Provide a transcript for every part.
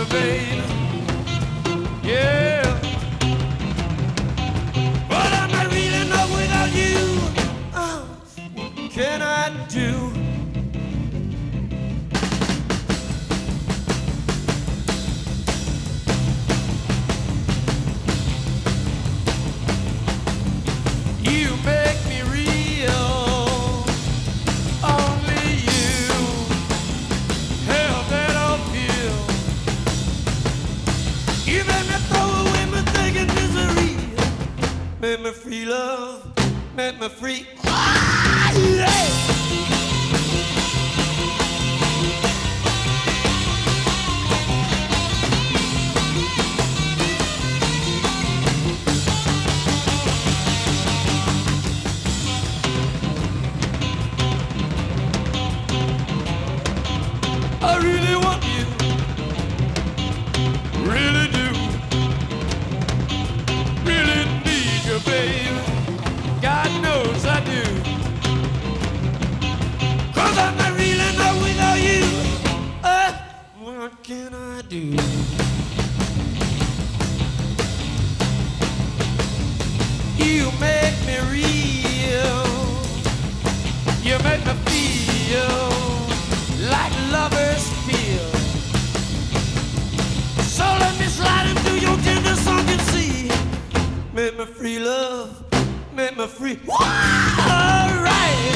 babe. Yeah. But I'm not really enough without you. What can I do? You make me real. Only you have that I'll feel. You made me throw away my thinking misery. Made me free love. Made me free. Ah, yeah. I really want you, really do, really need you, babe. God knows I do. 'Cause I'm not really not without you. What can I do? You make me real. You make me feel like lovers feel. So let me slide into your tender sunken sea. Make me free, love. Make me free. All right.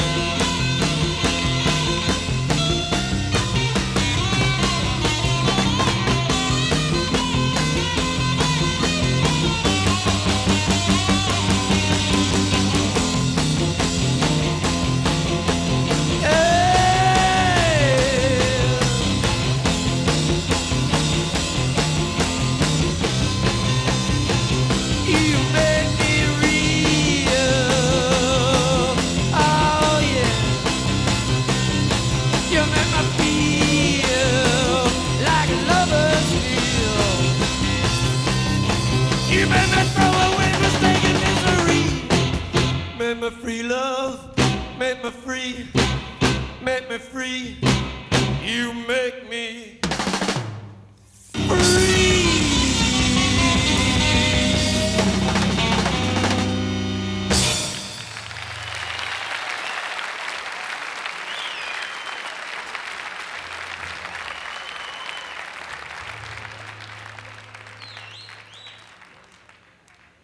You make me real. Oh yeah. You make me feel like lovers feel. You make me throw away mistaken misery. Make me free, love. Make me free. Make me free. You make me